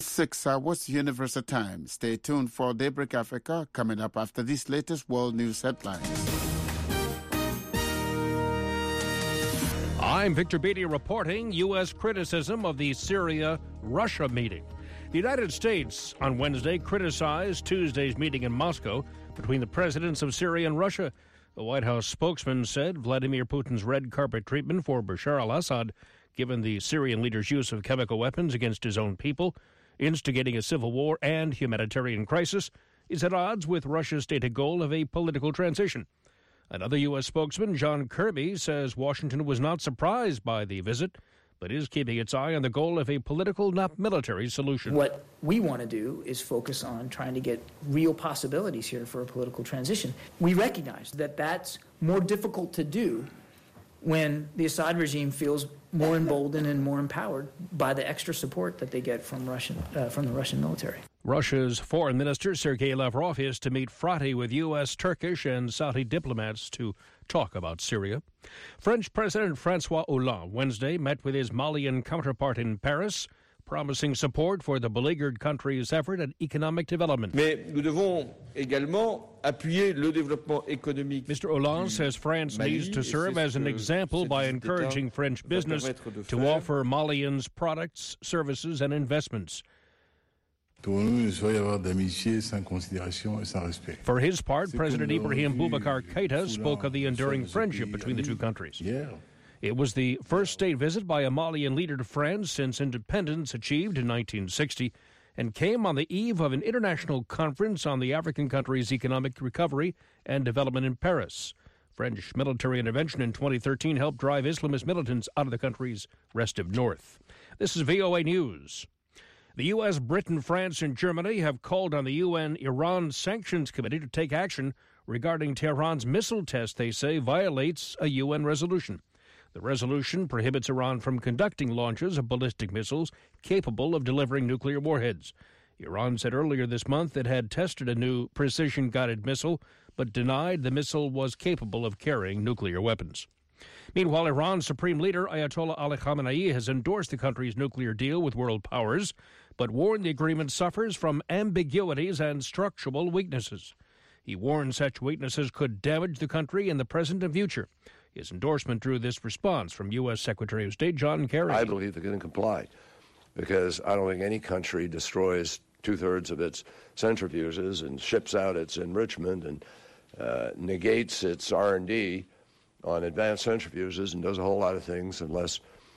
6 hours Universal Time. Stay tuned for Daybreak Africa coming up after these latest world news headlines. I'm Victor Beatty reporting U.S. criticism of the Syria-Russia meeting. The United States on Wednesday criticized Tuesday's meeting in Moscow between the presidents of Syria and Russia. The White House spokesman said Vladimir Putin's red carpet treatment for Bashar al-Assad, given the Syrian leader's use of chemical weapons against his own people, instigating a civil war and humanitarian crisis, is at odds with Russia's stated goal of a political transition. Another U.S. spokesman, John Kirby, says Washington was not surprised by the visit, but is keeping its eye on the goal of a political, not military, solution. What we want to do is focus on trying to get real possibilities here for a political transition. We recognize that that's more difficult to do when the Assad regime feels more emboldened and more empowered by the extra support that they get from the Russian military. Russia's foreign minister, Sergei Lavrov, is to meet Friday with U.S., Turkish, and Saudi diplomats to talk about Syria. French President François Hollande Wednesday met with his Malian counterpart in Paris, promising support for the beleaguered country's effort at economic development. Mais nous devons également appuyer le développement économique. Mr. Hollande says France needs to serve as an example by encouraging French business to offer Malians products, services, and investments. For his part, President Ibrahim Boubacar Keïta spoke of the enduring friendship between the two countries. It was the first state visit by a Malian leader to France since independence achieved in 1960 and came on the eve of an international conference on the African country's economic recovery and development in Paris. French military intervention in 2013 helped drive Islamist militants out of the country's restive north. This is VOA News. The U.S., Britain, France, and Germany have called on the UN Iran Sanctions Committee to take action regarding Tehran's missile test they say violates a UN resolution. The resolution prohibits Iran from conducting launches of ballistic missiles capable of delivering nuclear warheads. Iran said earlier this month it had tested a new precision-guided missile, but denied the missile was capable of carrying nuclear weapons. Meanwhile, Iran's supreme leader, Ayatollah Ali Khamenei, has endorsed the country's nuclear deal with world powers, but warned the agreement suffers from ambiguities and structural weaknesses. He warned such weaknesses could damage the country in the present and future. His endorsement drew this response from U.S. Secretary of State John Kerry. I believe they're going to comply because I don't think any country destroys two-thirds of its centrifuges and ships out its enrichment and negates its R&D on advanced centrifuges and does a whole lot of things unless,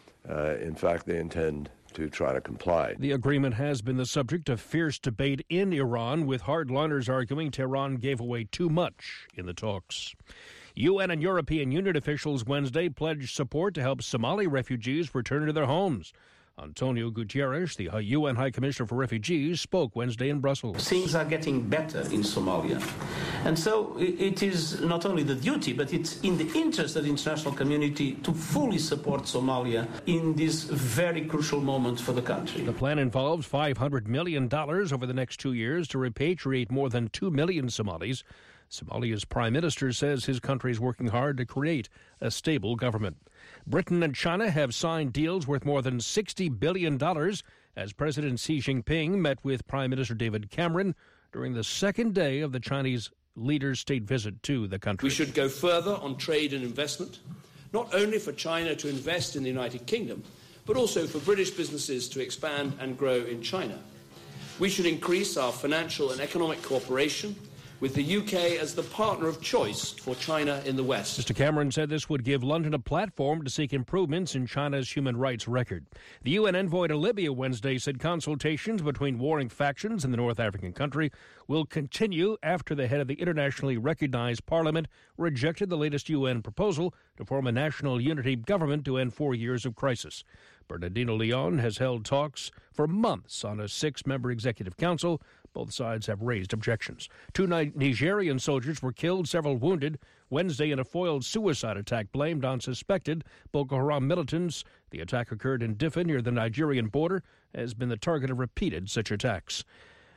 in fact, they intend to try to comply. The agreement has been the subject of fierce debate in Iran, with hardliners arguing Tehran gave away too much in the talks. UN and European Union officials Wednesday pledged support to help Somali refugees return to their homes. Antonio Guterres, the UN High Commissioner for Refugees, spoke Wednesday in Brussels. Things are getting better in Somalia. And so it is not only the duty, but it's in the interest of the international community to fully support Somalia in this very crucial moment for the country. The plan involves $500 million over the next 2 years to repatriate more than 2 million Somalis. Somalia's prime minister says his country is working hard to create a stable government. Britain and China have signed deals worth more than $60 billion as President Xi Jinping met with Prime Minister David Cameron during the second day of the Chinese leader's state visit to the country. We should go further on trade and investment, not only for China to invest in the United Kingdom, but also for British businesses to expand and grow in China. We should increase our financial and economic cooperation with the UK as the partner of choice for China in the West. Mr. Cameron said this would give London a platform to seek improvements in China's human rights record. The UN envoy to Libya Wednesday said consultations between warring factions in the North African country will continue after the head of the internationally recognized parliament rejected the latest UN proposal to form a national unity government to end 4 years of crisis. Bernardino Leon has held talks for months on a 6-member executive council. Both sides have raised objections. 2 Nigerian soldiers were killed, several wounded, Wednesday in a foiled suicide attack blamed on suspected Boko Haram militants. The attack occurred in Diffa near the Nigerian border, has been the target of repeated such attacks.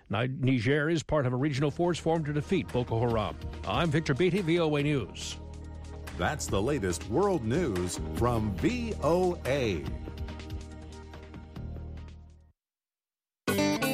Niger is part of a regional force formed to defeat Boko Haram. I'm Victor Beatty, VOA News. That's the latest world news from VOA.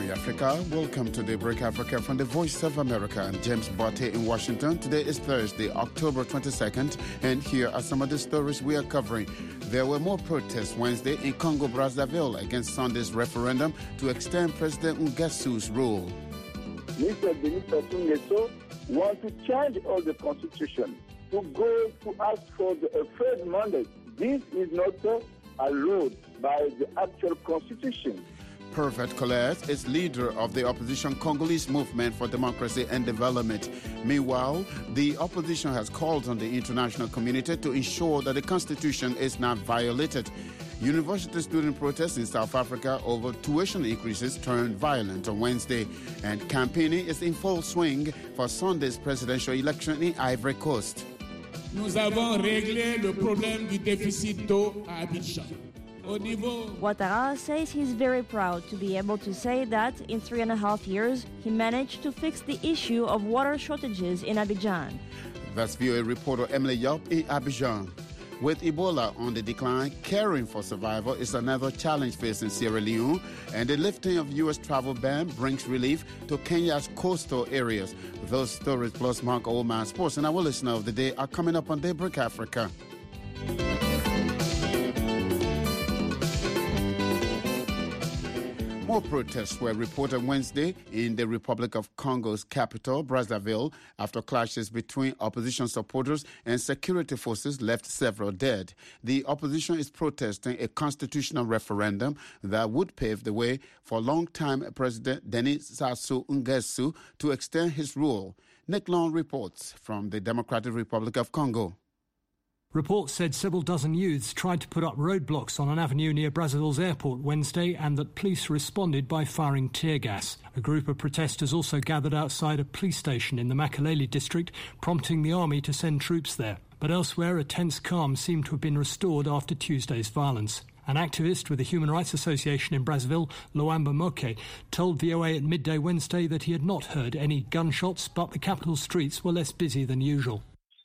Hi, Africa. Welcome to Daybreak Africa from the Voice of America. I'm James Botte in Washington. Today is Thursday, October 22nd, and here are some of the stories we are covering. There were more protests Wednesday in Congo-Brazzaville against Sunday's referendum to extend President Nguesso's rule. Mr. Denis Sassou Nguesso wants to change all the constitution, to go to ask for a third mandate. This is not allowed by the actual constitution. Perfect Colette is leader of the opposition Congolese Movement for Democracy and Development. Meanwhile, the opposition has called on the international community to ensure that the constitution is not violated. University student protests in South Africa over tuition increases turned violent on Wednesday, and campaigning is in full swing for Sunday's presidential election in Ivory Coast. Nous avons réglé le problème du déficit d'eau à Abidjan. Ouattara says he's very proud to be able to say that in 3.5 years, he managed to fix the issue of water shortages in Abidjan. That's VOA reporter Emily Yop in Abidjan. With Ebola on the decline, caring for survival is another challenge facing Sierra Leone, and the lifting of U.S. travel ban brings relief to Kenya's coastal areas. Those stories plus Mark Oldman Sports and our listener of the day are coming up on Daybreak Africa. More protests were reported Wednesday in the Republic of Congo's capital, Brazzaville, after clashes between opposition supporters and security forces left several dead. The opposition is protesting a constitutional referendum that would pave the way for longtime President Denis Sassou Nguesso to extend his rule. Nick Long reports from the Democratic Republic of Congo. Reports said several dozen youths tried to put up roadblocks on an avenue near Brazzaville's airport Wednesday and that police responded by firing tear gas. A group of protesters also gathered outside a police station in the Makaleli district, prompting the army to send troops there. But elsewhere, a tense calm seemed to have been restored after Tuesday's violence. An activist with the Human Rights Association in Brazzaville, Loamba Moke, told VOA at midday Wednesday that he had not heard any gunshots, but the capital streets were less busy than usual.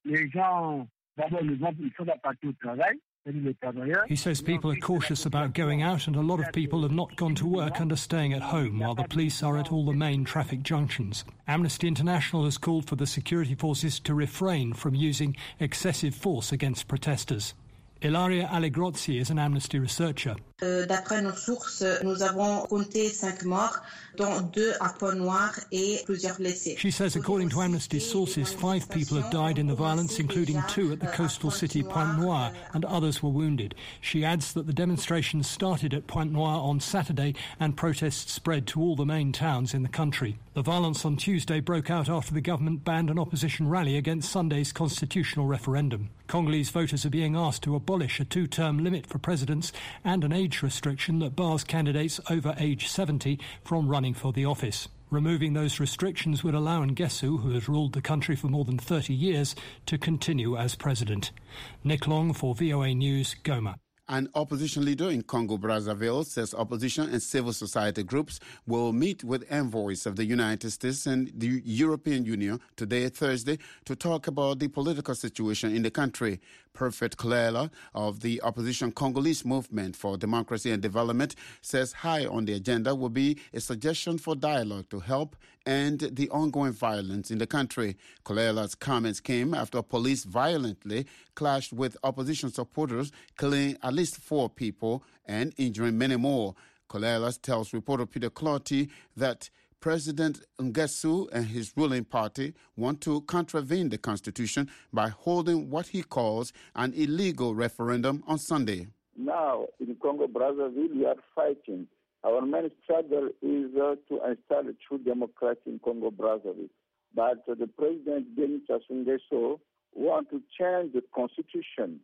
He says people are cautious about going out and a lot of people have not gone to work and are staying at home while the police are at all the main traffic junctions. Amnesty International has called for the security forces to refrain from using excessive force against protesters. Ilaria Allegrozzi is an Amnesty researcher. D'après nos sources, nous avons compté 5 morts, dont 2 à Pointe-Noire et plusieurs blessés. She says, according to Amnesty's sources, 5 people have died in the violence, including 2 at the coastal city Pointe-Noire, and others were wounded. She adds that the demonstrations started at Pointe-Noire on Saturday and protests spread to all the main towns in the country. The violence on Tuesday broke out after the government banned an opposition rally against Sunday's constitutional referendum. Congolese voters are being asked to abolish a 2-term limit for presidents and an age restriction that bars candidates over age 70 from running for the office. Removing those restrictions would allow Nguesso, who has ruled the country for more than 30 years, to continue as president. Nick Long for VOA News, Goma. An opposition leader in Congo-Brazzaville says opposition and civil society groups will meet with envoys of the United States and the European Union today, Thursday, to talk about the political situation in the country. Perfect Kolela of the opposition Congolese Movement for Democracy and Development says high on the agenda will be a suggestion for dialogue to help end the ongoing violence in the country. Kolela's comments came after police violently clashed with opposition supporters, killing at least 4 people and injuring many more. Kolela tells reporter Peter Clotty that President Nguesso and his ruling party want to contravene the constitution by holding what he calls an illegal referendum on Sunday. Now, in Congo-Brazzaville, we are fighting. Our main struggle is to install a true democracy in Congo-Brazzaville. But the President Denis Sassou Nguesso wants to change the constitution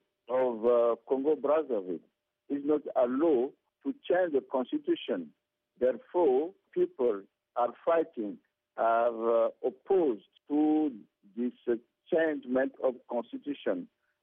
of Congo-Brazzaville. It's not allowed to change the constitution. Therefore, people are fighting, are opposed to this changement of constitution.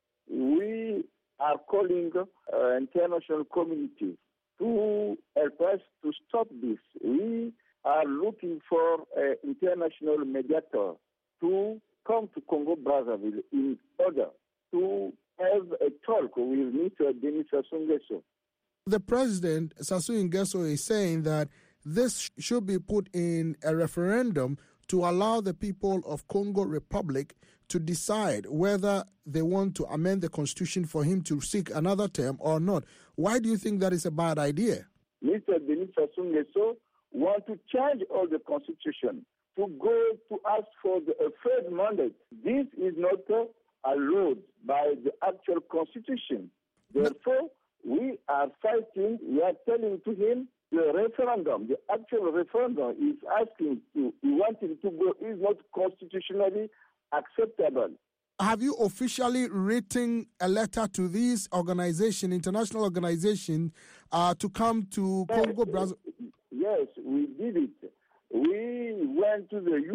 We are calling international community to help us to stop this. We are looking for an international mediator to come to Congo-Brazzaville in order to have a talk with Mr. Denis Sassou Nguesso. The president, Sassou Nguesso, is saying that this should be put in a referendum to allow the people of Congo Republic to decide whether they want to amend the constitution for him to seek another term or not. Why do you think that is a bad idea? Mr. Denis Sassou Nguesso wants to change all the constitution, to go to ask for a third mandate. This is not allowed by the actual constitution. Therefore, we are fighting, we are telling to him the referendum, the actual referendum is asking to, he wanting to go is not constitutionally acceptable. Have you officially written a letter to this organization, international organization, to come to Congo, Brazil? Yes, we did it. We went to the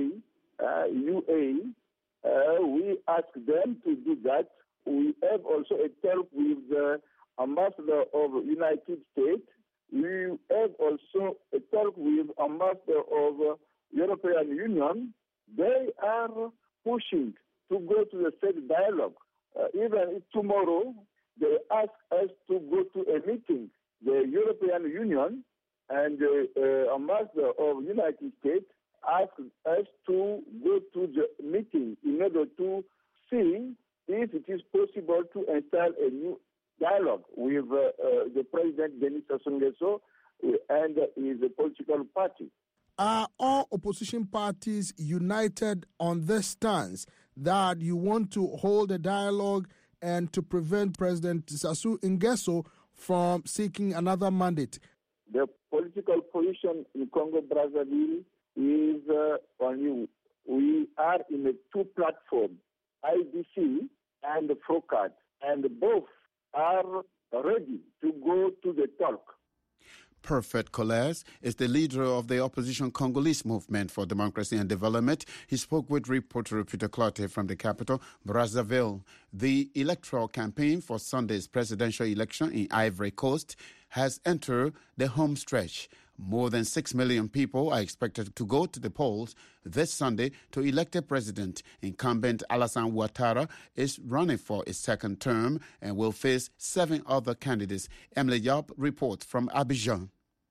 UA. We asked them to do that. We have also a talk with the ambassador of the United States. We have also a talk with ambassador of European Union. They are pushing to go to the state dialogue. Even if tomorrow they ask us to go to a meeting, the European Union and the ambassador of United States asked us to go to the meeting in order to see if it is possible to install a new dialogue with the President Denis Sassou Nguesso and his political party. Are all opposition parties united on this stance that you want to hold a dialogue and to prevent President Sassou Nguesso from seeking another mandate? The political position in Congo-Brazzaville is only we are in a two platform, IDC and FROCAD, and both are ready to go to the talk. Parfait Collaert is the leader of the opposition Congolese Movement for Democracy and Development. He spoke with reporter Peter Clottey from the capital, Brazzaville. The electoral campaign for Sunday's presidential election in Ivory Coast has entered the home stretch. More than 6 million people are expected to go to the polls this Sunday to elect a president. Incumbent Alassane Ouattara is running for a second term and will face 7 other candidates. Emily Yap reports from Abidjan.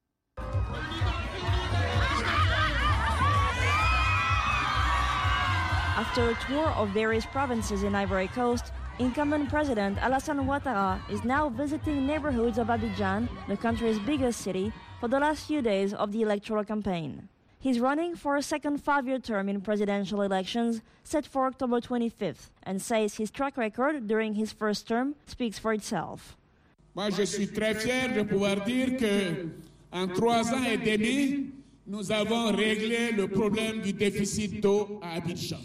After a tour of various provinces in Ivory Coast, incumbent President Alassane Ouattara is now visiting neighborhoods of Abidjan, the country's biggest city, for the last few days of the electoral campaign. He's running for a second 5-year term in presidential elections set for October 25th and says his track record during his first term speaks for itself. Moi, je suis très fier de pouvoir dire que en 3 ans et demi, nous avons réglé le problème du déficit d'eau à Abidjan.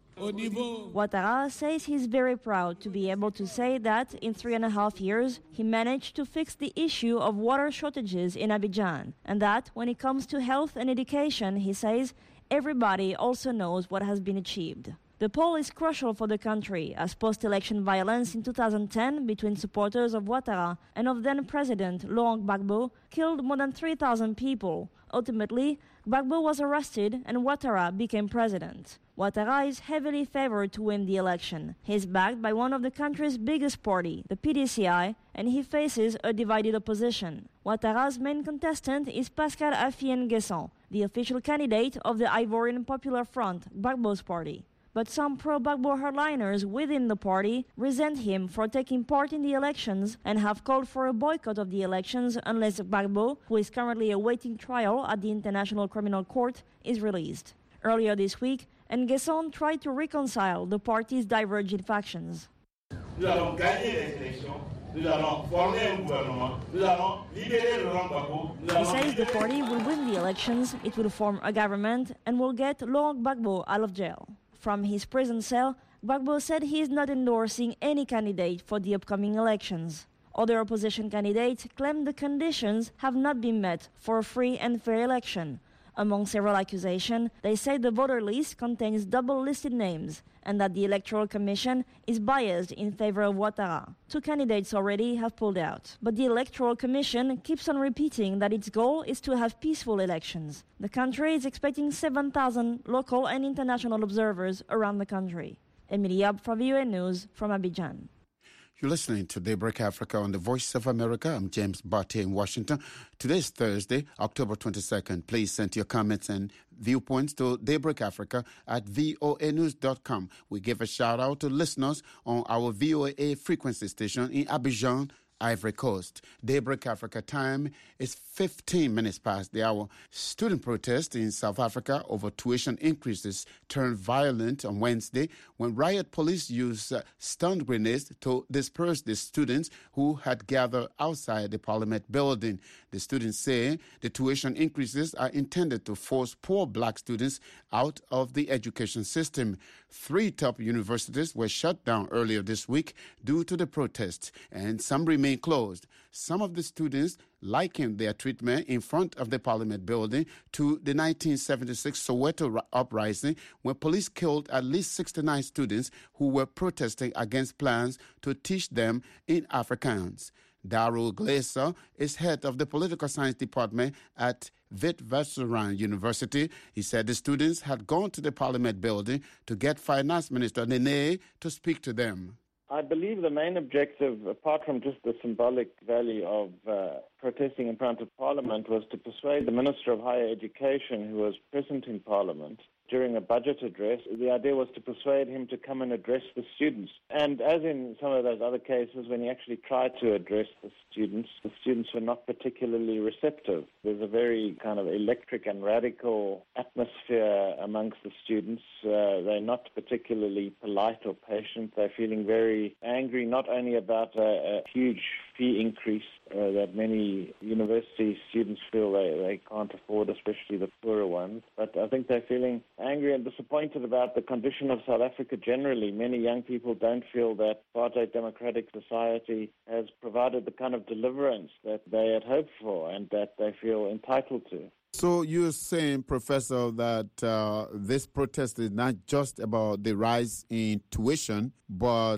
Ouattara says he's very proud to be able to say that in 3.5 years he managed to fix the issue of water shortages in Abidjan, and that when it comes to health and education, he says, everybody also knows what has been achieved. The poll is crucial for the country, as post-election violence in 2010 between supporters of Ouattara and of then-President Laurent Gbagbo killed more than 3,000 people. Ultimately, Gbagbo was arrested and Ouattara became president. Ouattara is heavily favored to win the election. He is backed by one of the country's biggest party, the PDCI, and he faces a divided opposition. Ouattara's main contestant is Pascal Affi N'Guessan, the official candidate of the Ivorian Popular Front, Gbagbo's party. But some pro-Gbagbo hardliners within the party resent him for taking part in the elections and have called for a boycott of the elections unless Gbagbo, who is currently awaiting trial at the International Criminal Court, is released. Earlier this week, N'Guessan tried to reconcile the party's diverging factions. Nous allons gagner les élections. Nous allons former un gouvernement. Nous allons libérer Laurent Gbagbo. He says the party will win the elections, it will form a government, and will get Laurent Gbagbo out of jail. From his prison cell, Gbagbo said he is not endorsing any candidate for the upcoming elections. Other opposition candidates claim the conditions have not been met for a free and fair election. Among several accusations, they say the voter list contains double-listed names and that the Electoral Commission is biased in favor of Ouattara. 2 candidates already have pulled out. But the Electoral Commission keeps on repeating that its goal is to have peaceful elections. The country is expecting 7,000 local and international observers around the country. Emilie Yab for VOA News from Abidjan. You're listening to Daybreak Africa on the Voice of America. I'm James Barty in Washington. Today's Thursday, October 22nd. Please send your comments and viewpoints to Daybreak Africa at voanews.com. We give a shout out to listeners on our VOA frequency station in Abidjan, Ivory Coast. Daybreak Africa time is 15 minutes past the hour. Student protests in South Africa over tuition increases turned violent on Wednesday when riot police used stun grenades to disperse the students who had gathered outside the Parliament building. The students say the tuition increases are intended to force poor black students out of the education system. 3 top universities were shut down earlier this week due to the protests, and some remain closed. Some of the students likened their treatment in front of the Parliament building to the 1976 Soweto uprising, when police killed at least 69 students who were protesting against plans to teach them in Afrikaans. Daryl Glaser is head of the political science department at Witwatersrand University. He said the students had gone to the Parliament building to get Finance Minister Nene to speak to them. I believe the main objective, apart from just the symbolic value of protesting in front of Parliament, was to persuade the Minister of Higher Education, who was present in Parliament during a budget address. The idea was to persuade him to come and address the students. And as in some of those other cases, when he actually tried to address the students were not particularly receptive. There's a very kind of electric and radical atmosphere amongst the students. They're not particularly polite or patient. They're feeling very angry, not only about a huge fee increase that many university students feel they can't afford, especially the poorer ones. But I think they're feeling angry and disappointed about the condition of South Africa generally. Many young people don't feel that apartheid democratic society has provided the kind of deliverance that they had hoped for and that they feel entitled to. So you're saying, Professor, that this protest is not just about the rise in tuition, but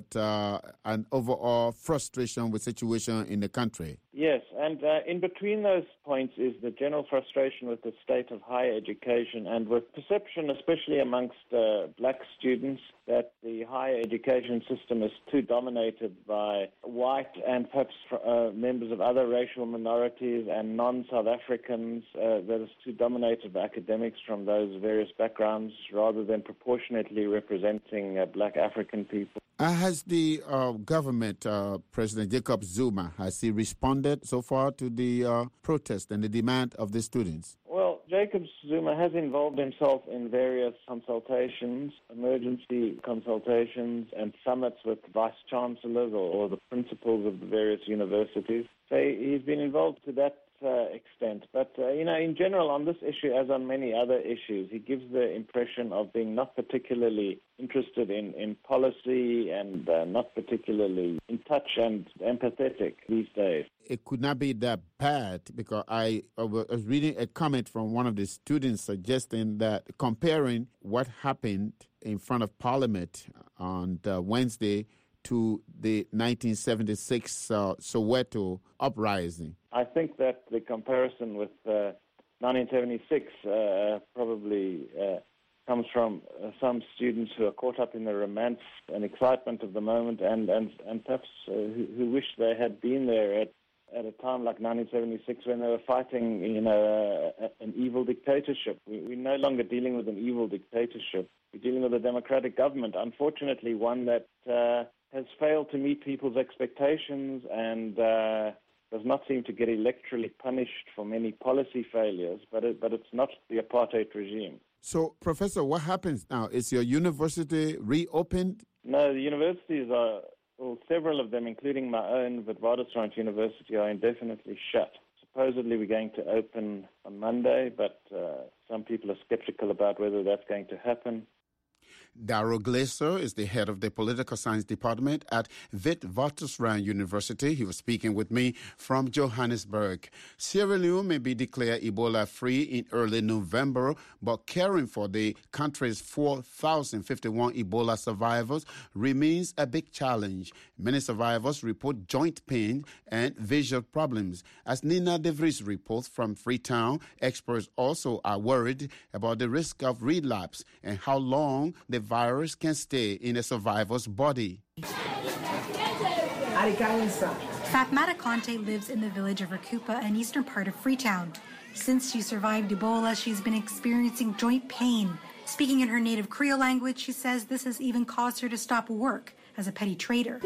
an overall frustration with the situation in the country? Yes, and in between those points is the general frustration with the state of higher education and with perception, especially amongst black students, that the higher education system is too dominated by white and perhaps members of other racial minorities and non-South Africans, that is too dominated by academics from those various backgrounds rather than proportionately representing black African people. Has the government, President Jacob Zuma, has he responded so far to the protest and the demand of the students? Well, Jacob Zuma has involved himself in various consultations, emergency consultations and summits with vice-chancellors or the principals of the various universities. So he's been involved to that extent. But, in general, on this issue, as on many other issues, he gives the impression of being not particularly interested in policy and not particularly in touch and empathetic these days. It could not be that bad, because I was reading a comment from one of the students suggesting that comparing what happened in front of Parliament on Wednesday to the 1976 Soweto uprising. I think that the comparison with 1976 probably comes from some students who are caught up in the romance and excitement of the moment and perhaps who wish they had been there at a time like 1976 when they were fighting, an evil dictatorship. We're no longer dealing with an evil dictatorship. We're dealing with a democratic government, unfortunately one that has failed to meet people's expectations and does not seem to get electorally punished for many policy failures, but it's not the apartheid regime. So, Professor, what happens now? Is your university reopened? No, the universities are, several of them, including my own, Witwatersrand University, are indefinitely shut. Supposedly we're going to open on Monday, but some people are skeptical about whether that's going to happen. Daryl Glaser is the head of the political science department at Witwatersrand University. He was speaking with me from Johannesburg. Sierra Leone may be declared Ebola-free in early November, but caring for the country's 4,051 Ebola survivors remains a big challenge. Many survivors report joint pain and visual problems. As Nina De Vries reports from Freetown, experts also are worried about the risk of relapse and how long the virus can stay in a survivor's body. I Fatmata Conte lives in the village of Rakupa, an eastern part of Freetown. Since she survived Ebola, she's been experiencing joint pain. Speaking in her native Creole language, she says this has even caused her to stop work as a petty trader.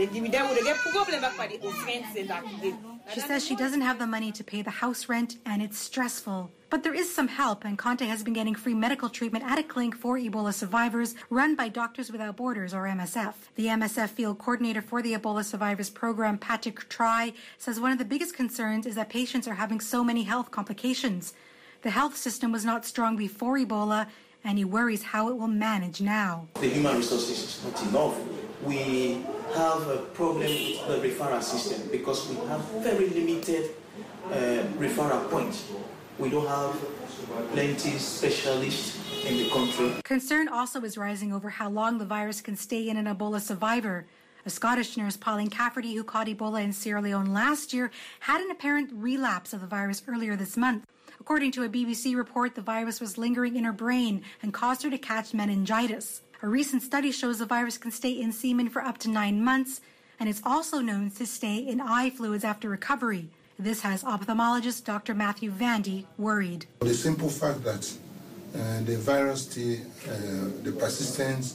She says she doesn't have the money to pay the house rent and it's stressful. But there is some help, and Conte has been getting free medical treatment at a clinic for Ebola survivors run by Doctors Without Borders, or MSF. The MSF field coordinator for the Ebola survivors program, Patrick Try, says one of the biggest concerns is that patients are having so many health complications. The health system was not strong before Ebola, and he worries how it will manage now. The human resources is not enough. We have a problem with the referral system because we have very limited referral points. We don't have plenty specialists in the country. Concern also is rising over how long the virus can stay in an Ebola survivor. A Scottish nurse, Pauline Cafferty, who caught Ebola in Sierra Leone last year, had an apparent relapse of the virus earlier this month. According to a BBC report, the virus was lingering in her brain and caused her to catch meningitis. A recent study shows the virus can stay in semen for up to 9 months, and it's also known to stay in eye fluids after recovery. This has ophthalmologist Dr. Matthew Vandy worried. The simple fact that the virus, the persistence,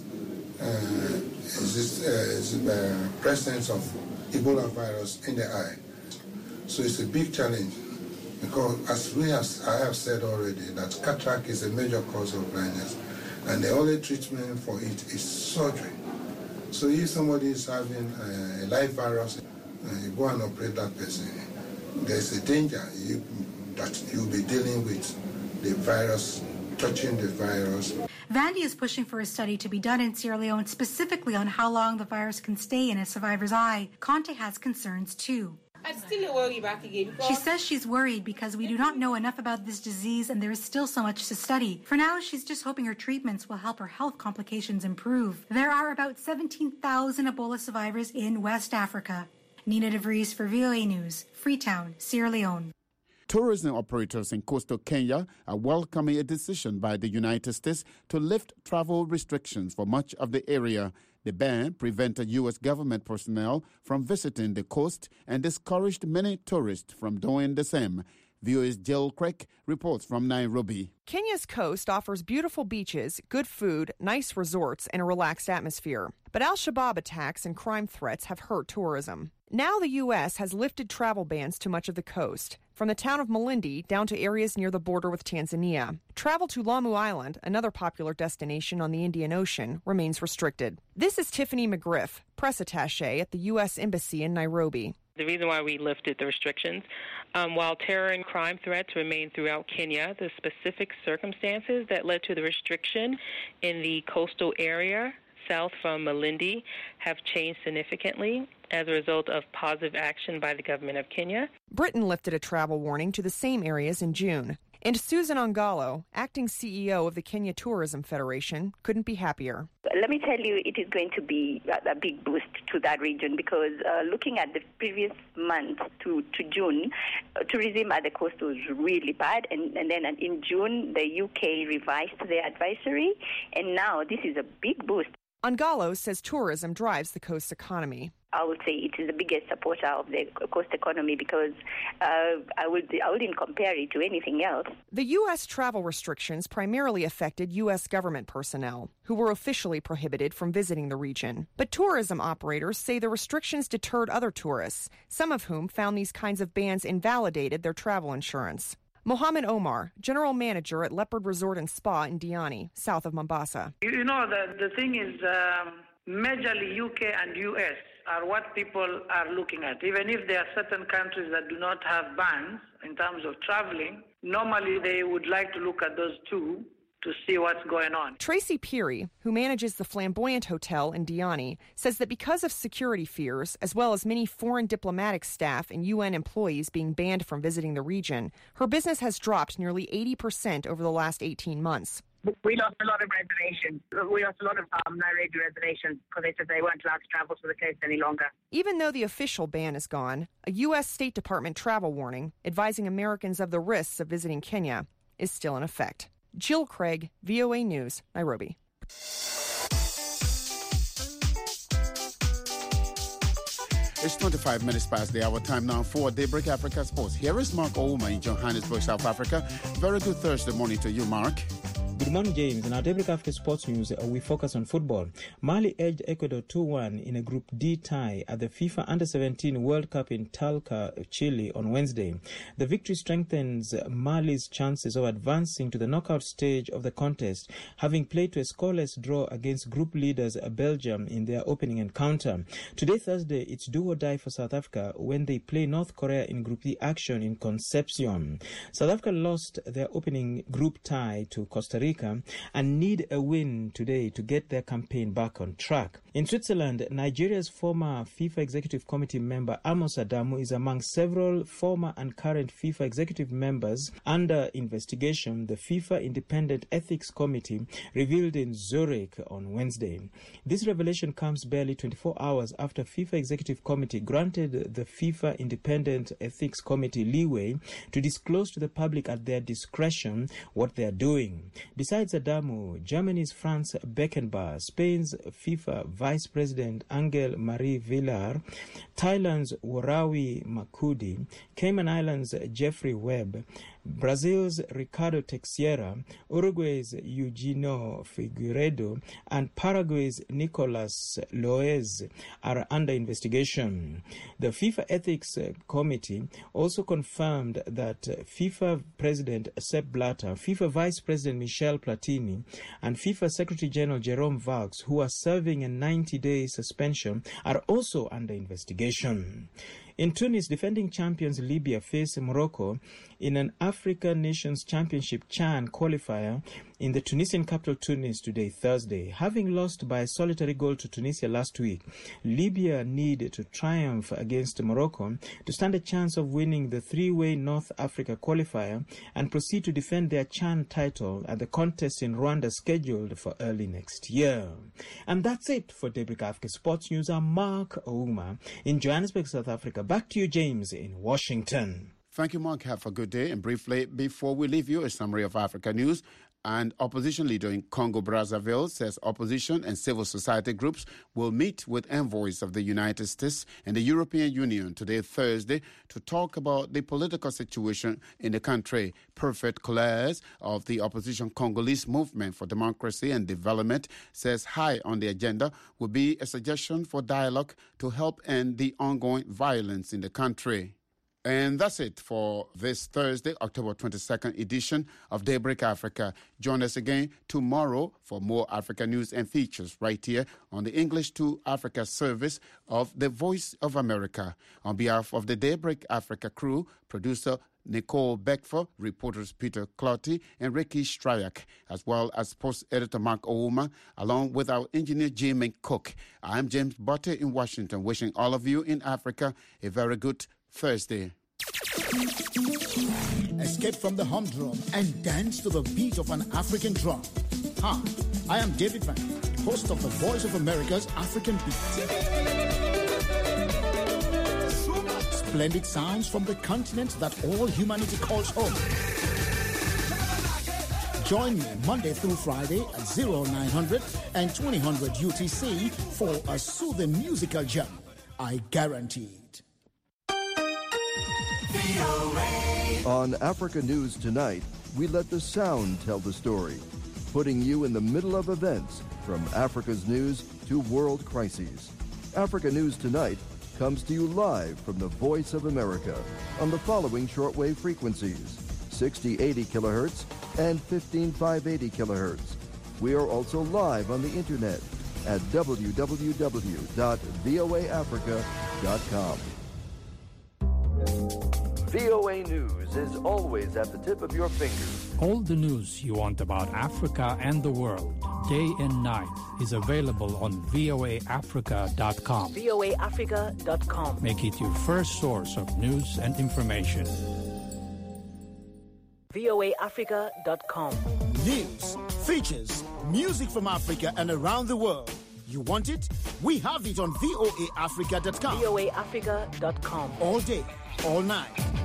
presence of Ebola virus in the eye. So it's a big challenge because I have said already that cataract is a major cause of blindness and the only treatment for it is surgery. So if somebody is having a live virus, you go and operate that person, there's a danger that you'll be dealing with the virus, touching the virus. Vandy is pushing for a study to be done in Sierra Leone specifically on how long the virus can stay in a survivor's eye. Conte has concerns too. She says she's worried because we do not know enough about this disease and there is still so much to study. For now, she's just hoping her treatments will help her health complications improve. There are about 17,000 Ebola survivors in West Africa. Nina DeVries for VOA News, Freetown, Sierra Leone. Tourism operators in coastal Kenya are welcoming a decision by the United States to lift travel restrictions for much of the area. The ban prevented U.S. government personnel from visiting the coast and discouraged many tourists from doing the same. VOA's Jill Craig reports from Nairobi. Kenya's coast offers beautiful beaches, good food, nice resorts, and a relaxed atmosphere. But al-Shabaab attacks and crime threats have hurt tourism. Now the U.S. has lifted travel bans to much of the coast, from the town of Malindi down to areas near the border with Tanzania. Travel to Lamu Island, another popular destination on the Indian Ocean, remains restricted. This is Tiffany McGriff, press attaché at the U.S. Embassy in Nairobi. The reason why we lifted the restrictions, while terror and crime threats remain throughout Kenya, the specific circumstances that led to the restriction in the coastal area south from Malindi have changed significantly as a result of positive action by the government of Kenya. Britain lifted a travel warning to the same areas in June. And Susan Ongalo, acting CEO of the Kenya Tourism Federation, couldn't be happier. Let me tell you, it is going to be a big boost to that region because looking at the previous month to June, tourism at the coast was really bad. And then in June, the UK revised their advisory. And now this is a big boost. Ongalo says tourism drives the coast's economy. I would say it is the biggest supporter of the coast economy because I wouldn't compare it to anything else. The U.S. travel restrictions primarily affected U.S. government personnel, who were officially prohibited from visiting the region. But tourism operators say the restrictions deterred other tourists, some of whom found these kinds of bans invalidated their travel insurance. Mohammed Omar, general manager at Leopard Resort and Spa in Diani, south of Mombasa. You know, the thing is, majorly UK and US are what people are looking at. Even if there are certain countries that do not have bans in terms of traveling, normally they would like to look at those two to see what's going on. Tracy Peary, who manages the Flamboyant Hotel in Diani, says that because of security fears, as well as many foreign diplomatic staff and UN employees being banned from visiting the region, her business has dropped nearly 80% over the last 18 months. We lost a lot of reservations. We lost a lot of Nairobi reservations because they said they weren't allowed to travel to the coast any longer. Even though the official ban is gone, a U.S. State Department travel warning advising Americans of the risks of visiting Kenya is still in effect. Jill Craig, VOA News, Nairobi. It's 25 minutes past the hour. Time now for Daybreak Africa Sports. Here is Mark Ouma in Johannesburg, South Africa. Very good Thursday morning to you, Mark. Good morning, James. In our Daybreak Africa Sports News, we focus on football. Mali edged Ecuador 2-1 in a Group D tie at the FIFA Under-17 World Cup in Talca, Chile on Wednesday. The victory strengthens Mali's chances of advancing to the knockout stage of the contest, having played to a scoreless draw against group leaders Belgium in their opening encounter. Today, Thursday, it's do or die for South Africa when they play North Korea in Group D action in Concepcion. South Africa lost their opening group tie to Costa Rica and need a win today to get their campaign back on track. In Switzerland, Nigeria's former FIFA Executive Committee member Amos Adamu is among several former and current FIFA executive members under investigation, the FIFA Independent Ethics Committee revealed in Zurich on Wednesday. This revelation comes barely 24 hours after FIFA Executive Committee granted the FIFA Independent Ethics Committee leeway to disclose to the public at their discretion what they are doing. Besides Adamu, Germany's Franz Beckenbauer, Spain's FIFA Vice President Angel Marie Villar, Thailand's Warawi Makudi, Cayman Islands' Jeffrey Webb, Brazil's Ricardo Teixeira, Uruguay's Eugenio Figueiredo, and Paraguay's Nicolas Loez are under investigation. The FIFA Ethics Committee also confirmed that FIFA President Sepp Blatter, FIFA Vice President Michel Platini, and FIFA Secretary General Jerome Valks, who are serving a 90-day suspension, are also under investigation. In Tunis, defending champions Libya face Morocco in an African Nations Championship CHAN qualifier in the Tunisian capital Tunis today, Thursday. Having lost by a solitary goal to Tunisia last week, Libya need to triumph against Morocco to stand a chance of winning the three-way North Africa qualifier and proceed to defend their CHAN title at the contest in Rwanda scheduled for early next year. And that's it for Daybreak Africa Sports News. I'm Mark Ouma in Johannesburg, South Africa. Back to you, James, in Washington. Thank you, Mark. Have a good day. And briefly, before we leave you, a summary of Africa news. An opposition leader in Congo-Brazzaville says opposition and civil society groups will meet with envoys of the United States and the European Union today, Thursday, to talk about the political situation in the country. Perfect Clares of the opposition Congolese Movement for Democracy and Development says high on the agenda will be a suggestion for dialogue to help end the ongoing violence in the country. And that's it for this Thursday, October 22nd edition of Daybreak Africa. Join us again tomorrow for more Africa news and features right here on the English to Africa service of The Voice of America. On behalf of the Daybreak Africa crew, producer Nicole Beckford, reporters Peter Clotty and Ricky Stryak, as well as post editor Mark Ouma, along with our engineer Jim Cook. I'm James Butter in Washington, wishing all of you in Africa a very good Thursday. Escape from the humdrum and dance to the beat of an African drum. Hi, I am David Van, host of the Voice of America's African Beat. Splendid sounds from the continent that all humanity calls home. Join me Monday through Friday at 0900 and 2000 UTC for a soothing musical jam. I guarantee it. On Africa News Tonight, we let the sound tell the story, putting you in the middle of events from Africa's news to world crises. Africa News Tonight comes to you live from the Voice of America on the following shortwave frequencies: 6080 kilohertz and 15580 kilohertz. We are also live on the internet at www.voaafrica.com. VOA News is always at the tip of your fingers. All the news you want about Africa and the world, day and night, is available on voaafrica.com. voaafrica.com. Make it your first source of news and information. voaafrica.com. News, features, music from Africa and around the world. You want it? We have it on voaafrica.com. voaafrica.com. All day, all night.